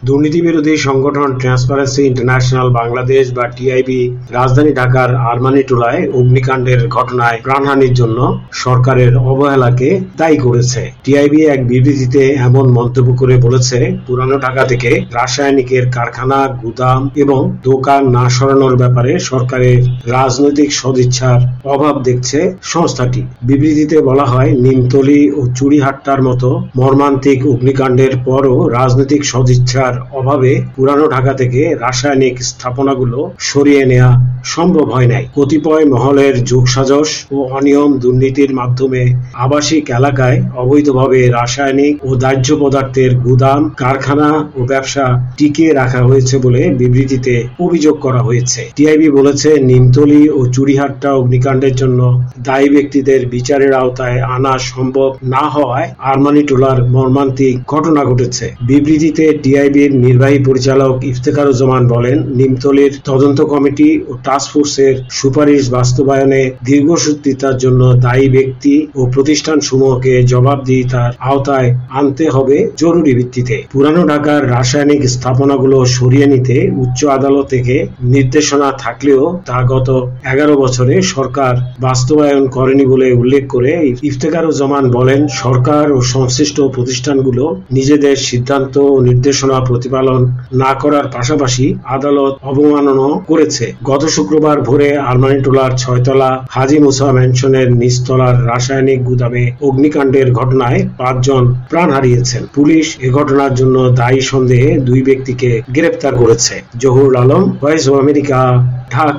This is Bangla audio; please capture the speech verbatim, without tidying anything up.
দুর্নীতি বিরোধী সংগঠন ট্রান্সপারেন্সি ইন্টারন্যাশনাল বাংলাদেশ বা টিআইবি রাজধানী ঢাকার আরমানিটোলায় অগ্নিকাণ্ডের ঘটনায় প্রাণহানির জন্য সরকারের অবহেলাকে দায়ী করেছে। টিআইবি এক বিবৃতিতে এমন মন্তব্য করে বলেছে, পুরানো ঢাকা থেকে রাসায়নিকের কারখানা, গুদাম এবং দোকান না সরানোর ব্যাপারে সরকারের রাজনৈতিক সদিচ্ছার অভাব দেখছে সংস্থাটি। বিবৃতিতে বলা হয়, নিমতলী ও চুড়িহাট্টার মতো মর্মান্তিক অগ্নিকাণ্ডের পরও রাজনৈতিক সদিচ্ছার অভাবে পুরানো ঢাকা থেকে রাসায়নিক স্থাপনাগুলো সরিয়ে নেওয়া সম্ভব হয় নাই। কতিপয় মহলের যোগসাজশ ও অনিয়ম দুর্নীতির মাধ্যমে আবাসিক এলাকায় অবৈধভাবে রাসায়নিক ও দাহ্য পদার্থের গুদাম, কারখানা ও ব্যবসা টিকিয়ে রাখা হয়েছে বলে বিবৃতিতে অভিযোগ করা হয়েছে। টিআইবি বলেছে, নিমতলী ও চুড়িহাট্টা অগ্নিকাণ্ডের জন্য দায়ী ব্যক্তিদের বিচারের আওতায় আনা সম্ভব না হওয়ায় আরমানিটোলার মর্মান্তিক ঘটনা ঘটেছে। বিবৃতিতে টিআইবির নির্বাহী পরিচালক ইফতেখারুজ্জামান বলেন, নিমতলীর তদন্ত কমিটি ও টাস্কফোর্সের সুপারিশ বাস্তবায়নে দীর্ঘসূত্রিতার জন্য দায়ী ব্যক্তি ও প্রতিষ্ঠান সমূহকে জবাবদিহিতার আওতায় আনতে হবে জরুরি ভিত্তিতে। পুরানো ঢাকার রাসায়নিক স্থাপনাগুলো সরিয়ে নিতে উচ্চ আদালত থেকে নির্দেশনা থাকলেও তা গত এগারো বছরে সরকার বাস্তবায়ন করেনি বলে উল্লেখ করে ইফতেখারুজ্জামান বলেন, সরকার ও সংশ্লিষ্ট প্রতিষ্ঠানগুলো নিজেদের সিদ্ধান্ত ও নির্দেশনা প্রতিপালন না করার পাশাপাশি আদালত অবমাননা করেছে। গত শুক্রবার ভোরে আরমানিটোলার ছয়তলা হাজি মুসা ম্যানশনের নিচতলার রাসায়নিক গুদামে অগ্নিকাণ্ডের ঘটনায় পাঁচজন প্রাণ হারিয়েছেন। পুলিশ এ ঘটনার জন্য দায়ী সন্দেহে দুই ব্যক্তিকে গ্রেপ্তার করেছে। Zahurul Alam, Voice of America, Dhaka.